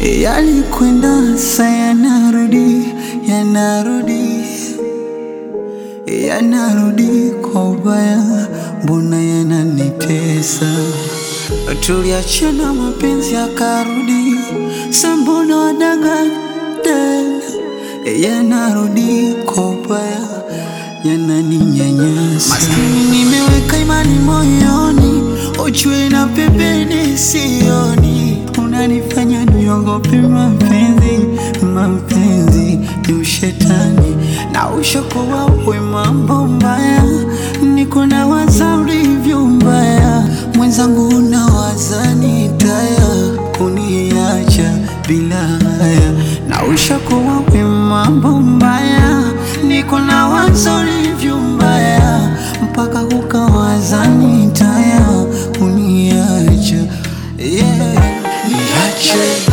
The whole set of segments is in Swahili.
Yalikwenda sa yanarudi, yanarudi kwa ubaya, mbona yananitesa? Tuliachana mapenzi yakarudi, sa mbona wadanganya tena? Yanarudi kwa ubaya, yananinyanyasa. Maskini nimeweka imani moyoni, ujue na pembeni sioni. Unanifanya niogope mapenzi, mapenzi ni ushetani. Na ushakuwa we mambo mbaya, niko na waza ulivyo mbaya. Mwenzangu unawaza nitaya kuniacha bila haya. Na ushakuwa we mambo mbaya, niko na waza ulivyo mbaya. Mpaka ukawaza nitaya kuniacha, yeah. Niache,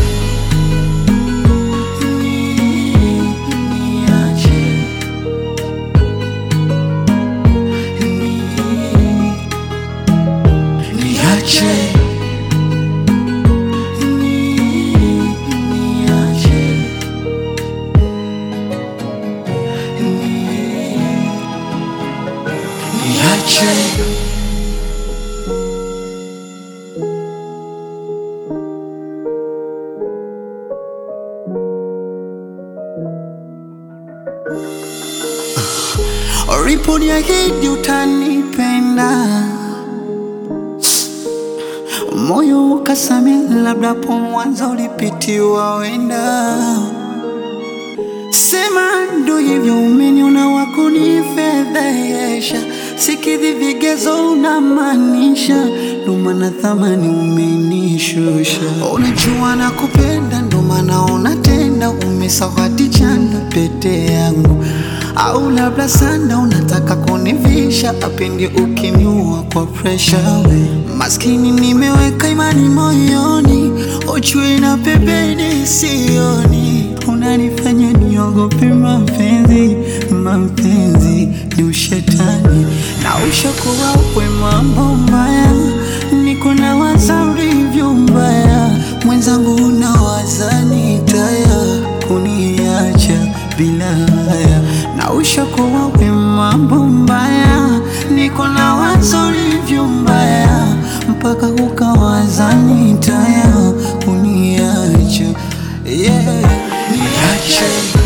uliponiahidi utanipenda, moyo ukasamini, labda po mwanzo ulipitiwa wenda. Sema ndo hivyo, umeniona wakunifedhesha, sikidhi vigezo unamaanisha, ndo maana thamani umenishusha. Unajua nakupenda, ndo maana unatenda, umesawadi chanda pete yangu. Au labda sana unataka kunivisha, apendi ukiniua kwa pressure. Maskini nimeweka imani moyoni, ujue na pembeni sioni. Unanifanya niogope mapenzi, mapenzi ni ushetani. Na ushakuwa we mambo mbaya, niko na waza ulivyo mbaya. Mwenzangu unawaza nitaya kuniacha bila haya. Na ushakuwa we mambo mbaya, niko na waza ulivyo mbaya. Mpaka ukawaza nitaya kuniacha, yeah. Niache.